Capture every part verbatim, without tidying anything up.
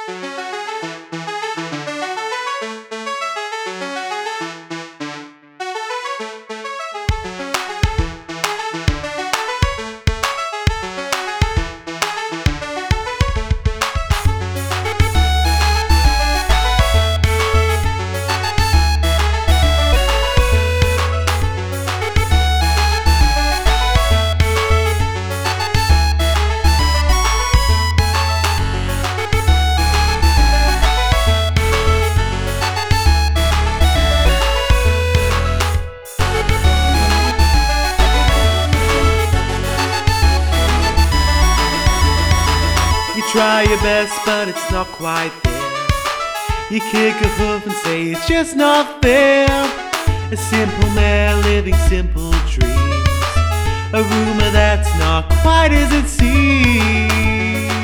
Try your best, but it's not quite there. You kick a hoof and say it's just not fair. A simple man living simple dreams, a rumor that's not quite as it seems.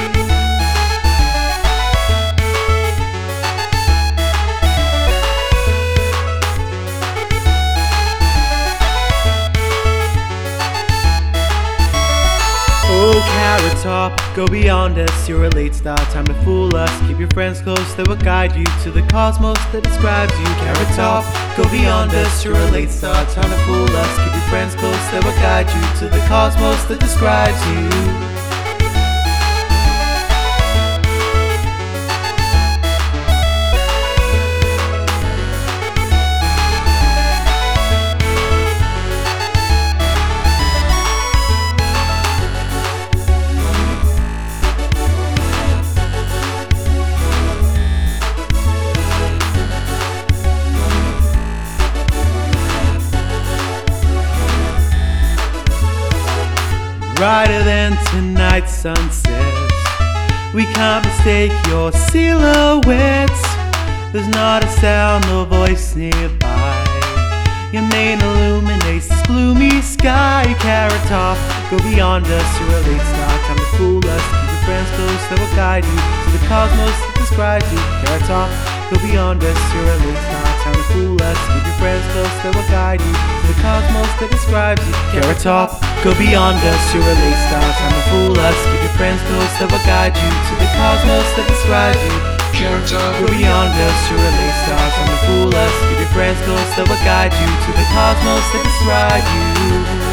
Oh, Carrot Top, go beyond us, you're a late star, time to fool us. Keep your friends close, they will guide you to the cosmos that describes you. Carrot Top, go beyond us, you're a late star, time to fool us. Keep your friends close, they will guide you to the cosmos that describes you. Brighter than tonight's sunsets, we can't mistake your silhouettes. There's not a sound or voice nearby. Your mane illuminates this gloomy sky. Carrot Top, go beyond us, you're a late star, time to fool us. Keep your friends close, that will guide you to the cosmos that describes you. Carrot Top, go beyond us, you're a late star, time to fool us. Keep your friends close, that will guide you to the cosmos that describes you. Carrot Top, go beyond us, you're a late star, time to fool us. Keep your friends close, that will guide you to the cosmos that describes you. Carrot Top, go beyond us, you're a late star, time to fool us. Keep your friends close, that will guide you to the cosmos that describe you.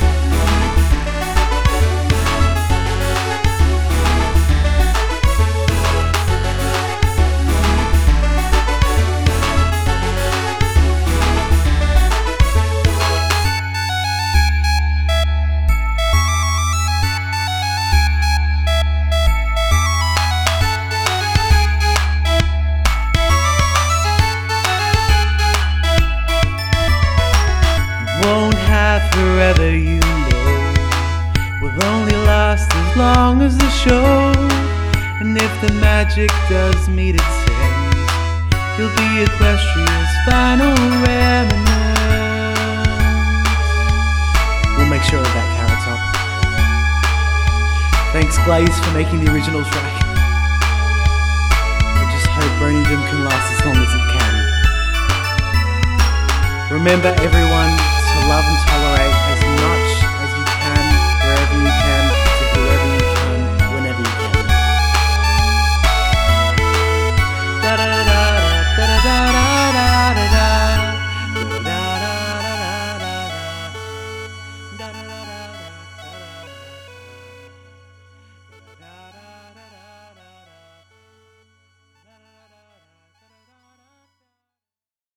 Won't have forever, you know, will only last as long as the show. And if the magic does meet its end, you'll be Equestria's final remnant. We'll make sure of that, Carrot Top. Thanks Glaze for making the original track. I just hope Bonydom can last as long as it can. Remember everyone, to love and tolerate,